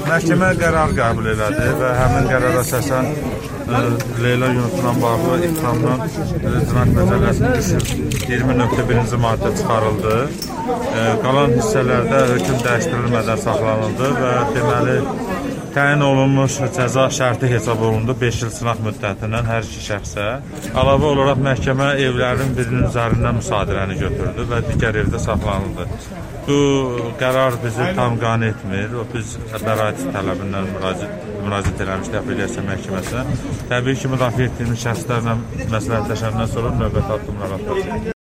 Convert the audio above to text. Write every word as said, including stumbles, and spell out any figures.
Məhkəmə qərar qəbul elədi və həmin qərara əsasən Leyla Yunusla bağlı ittihamdan Cinayət Məcəlləsinin üç yüz iyirmi nöqtə birinci maddə çıxarıldı. Qalan hissələrdə hökm dəyişdirilmədən saxlanıldı və deməli təyin olunmuş cəza şərti hesab olundu beş il sınaq müddətindən hər iki şəxsə. Əlavə olaraq məhkəmə evlərin birinin üzərindən müsadirəni götürdü və digər evdə saxlanıldı. Bu qərar bizi tam qane etmir. Biz bəraət tələbindən müraciət, müraciət eləmişdik apellyasiya məhkəməsinə. Təbii ki, müdafiə etdiyimiz şəxslərlə məsləhətləşəndən sonra növbəti addımlar atılacaq.